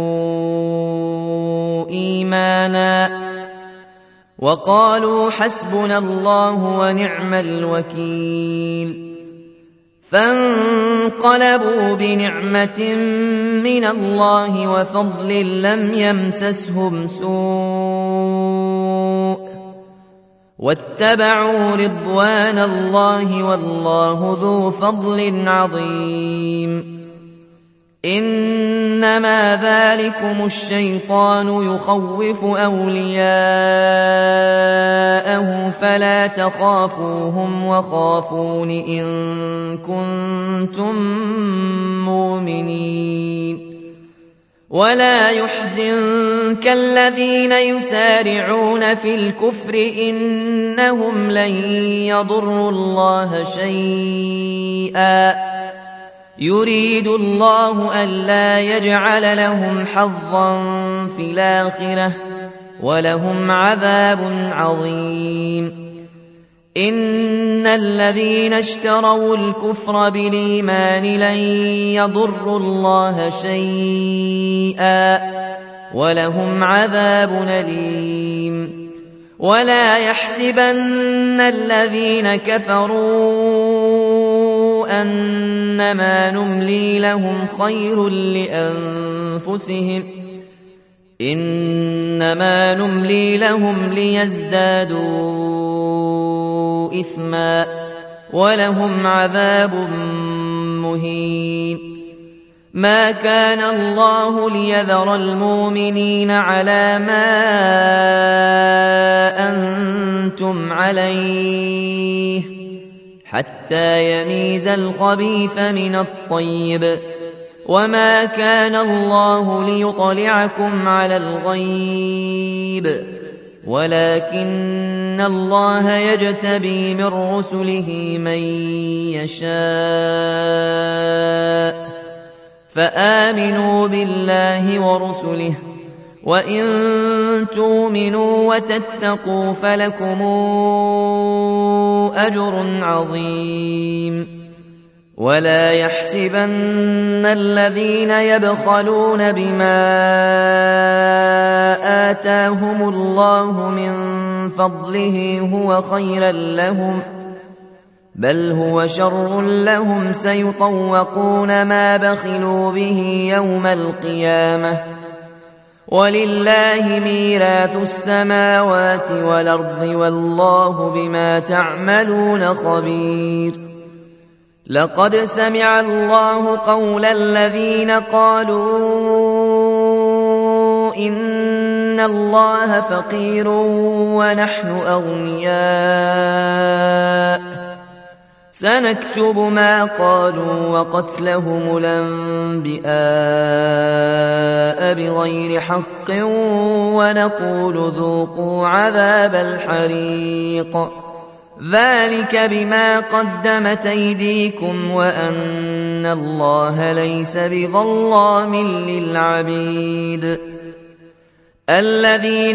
A: إيمانا وقالوا حسبنا الله ونعم الوكيل فانقلبوا بنعمة من الله وفضل لم يمسسهم سوء واتبعوا رضوان الله والله ذو فضل عظيم إنما ذلكم الشيطان يخوف أولياءه فلا تخافوهم وخافون إن كنتم مؤمنين ولا يحزنك الذين يسارعون في الكفر إنهم لن يضروا الله شيئا يريد الله ألا يجعل لهم حظا في الآخرة ولهم عذاب عظيم إن الذين اشتروا الكفر بالإيمان لن يضروا الله شيئا ولهم عذاب أليم ولا يحسبن الذين كفروا أنما نملي لهم خير لأنفسهم إنما نملي لهم ليزدادوا إثما ولهم عذاب مهين ما كان الله ليذر المؤمنين على ما أنتم عليه حتى يميز الخبيث من الطيب وما كان الله ليطلعكم على الغيب ولكن الله يجتبي من رسله من يشاء فآمنوا بالله ورسله وإن تؤمنوا وتتقوا فلكم أجر عظيم ولا يحسبن الذين يبخلون بما آتاهم الله من فضله هو خيرا لهم بل هو شر لهم سيطوقون ما بخلوا به يوم القيامة ولله ميراث السماوات والأرض والله بما تعملون خبير لقد سمع الله قول الذين قالوا إن الله فقير ونحن أغنياء سنكتب ما قالوا وقتلهم الأنبياء بغير حق ونقول ذوقوا عذاب الحريق ذلك بما قدمت أيديكم وأن الله ليس بظلام للعبيد الذين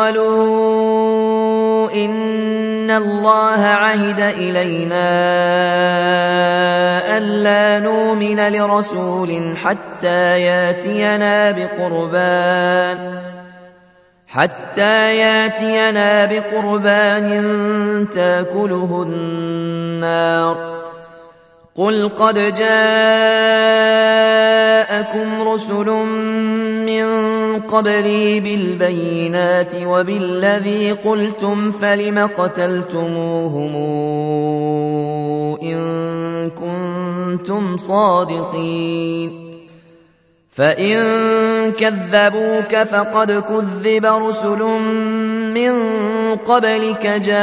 A: قالوا إن الله عهد إلينا ألا نؤمن لرسول حتى ياتينا بقربان حتى ياتينا بقربان تاكله النار قل قد جاءكم رسل من قبلي بالبينات وبالذي قلتم فلم قتلتموهم إن كنتم صادقين فإن كذبوك فقد كذب رسل من قبلك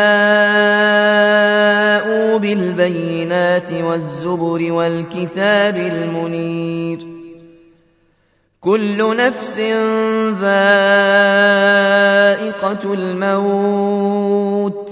A: جاءوا بالبينات والزبر والكتاب المنير كل نفس ذائقة الموت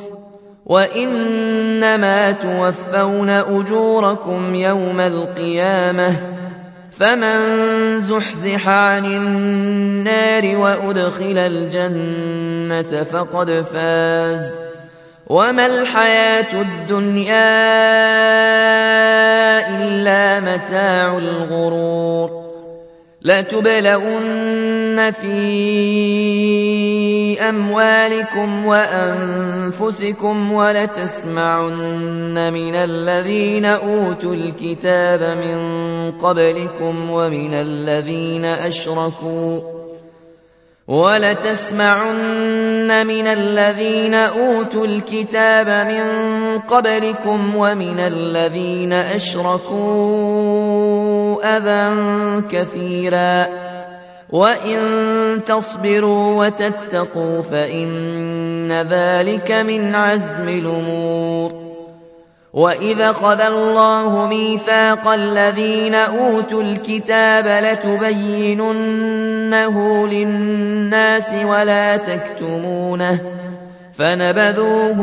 A: وإنما توفون أجوركم يوم القيامة فمن زحزح عن النار وأدخل الجنة فقد فاز وما الحياة الدنيا إلا متاع الغرور لتبلون في أموالكم وأنفسكم ولتسمعن من الذين أوتوا الكتاب من قبلكم ومن الذين أشركوا ولتسمعن من الذين أوتوا الكتاب من قبلكم ومن الذين أشركوا أذى كثيرا وإن تصبروا وتتقوا فإن ذلك من عزم الأمور وَإِذَا أَخَذَ اللَّهُ مِيثَاقَ الَّذِينَ أُوتُوا الْكِتَابَ لَتُبَيِّنُنَّهُ لِلنَّاسِ وَلَا تَكْتُمُونَهُ فَنَبَذُوهُ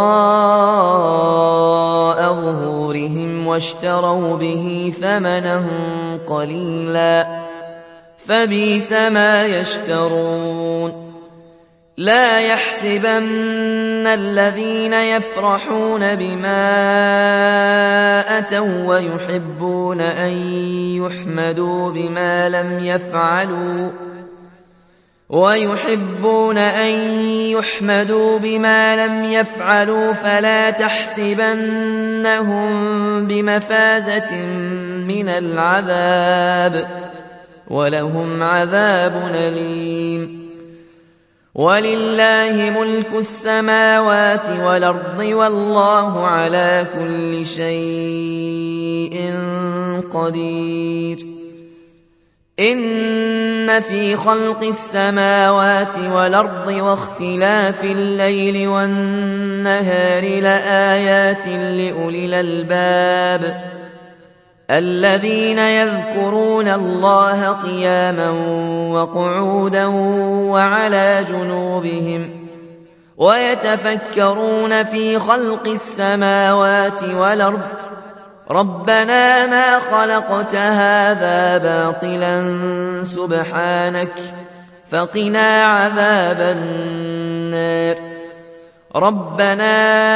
A: وَرَاءَ ظُهُورِهِمْ وَاشْتَرَوْا بِهِ ثَمَنًا قَلِيلًا فَبِئْسَ مَا يَشْتَرُونَ لا يحسبن الذين يفرحون بما أتوا ويحبون أن يحمدوا بما لم يفعلوا ويحبون أن يحمدوا بما لم يفعلوا فلا تحسبنهم بمفازة من العذاب ولهم عذاب أليم ولله ملك السماوات والأرض والله على كل شيء قدير إن في خلق السماوات والأرض واختلاف الليل والنهار لآيات لأولي الألباب الذين يذكرون الله قياما وقعودا وعلى جنوبهم ويتفكرون في خلق السماوات والأرض ربنا ما خلقت هذا باطلا سبحانك فقنا عذاب النار ربنا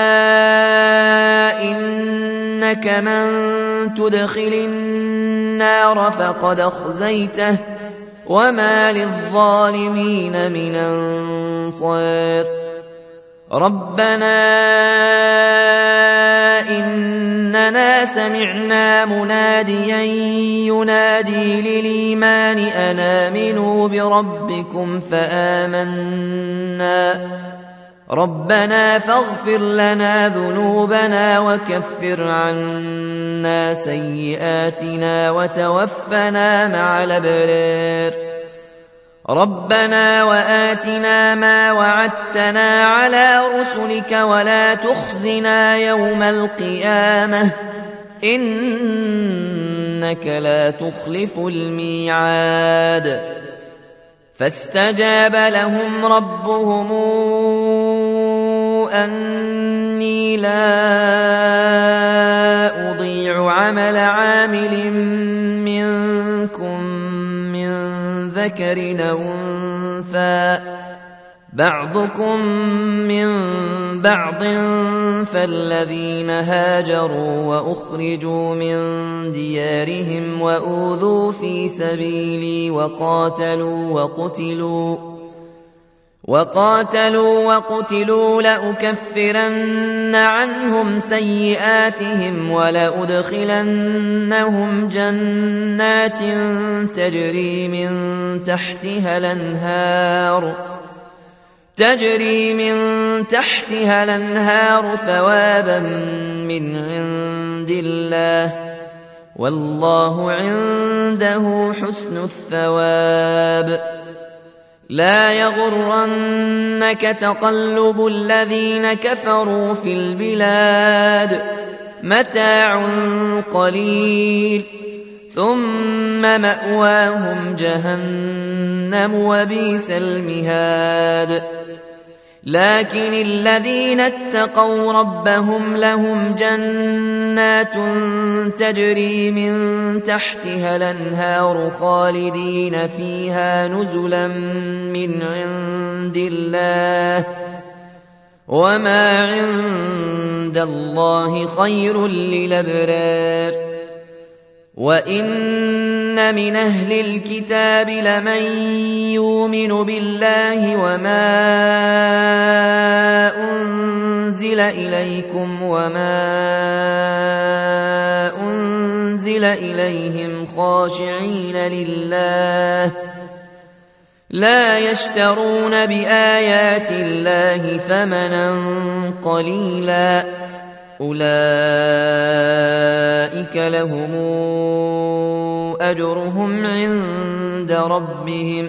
A: إنك من تدخل النار فقد أخزيته وما للظالمين من أنصار ربنا إننا سمعنا مناديا ينادي للإيمان أن آمنوا بربكم فآمنا ربنا فاغفر لنا ذنوبنا وكفر عنا سيئاتنا وتوفنا مع الأبرار ربنا وآتنا ما وعدتنا على رسلك ولا تخزنا يوم القيامة إنك لا تخلف الميعاد فاستجاب لهم ربهم أني لا أضيع عمل عامل منكم من ذكر أو أنثى بعضكم من بعض فالذين هاجروا وأخرجوا من ديارهم وأوذوا في سبيلي وقاتلوا وقتلوا وقاتلوا وقتلوا لأكفرن عنهم سيئاتهم ولأدخلنهم جنات تجري من تحتها الأنهار تجري من تحتها الأنهار ثوابا من عند الله والله عنده حسن الثواب لا يغرنك تقلب الذين كفروا في البلاد متاع قليل ثم مأواهم جهنم وبئس المهاد لكن الذين اتقوا ربهم لهم جنات تجري من تحتها الأنهار خالدين فيها نزلا من عند الله وما عند الله خير للأبرار وإن من أهل الكتاب لمن يؤمن بالله وما أنزل إليكم وما أنزل إليهم خاشعين لله لا يشترون بآيات الله ثمنا قليلا أولئك لهم أجرهم عند ربهم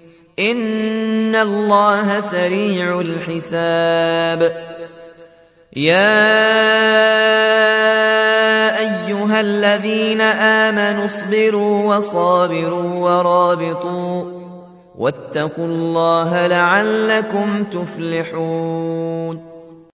A: إن الله سريع الحساب يا أيها الذين آمنوا اصبروا وصابروا ورابطوا واتقوا الله لعلكم تفلحون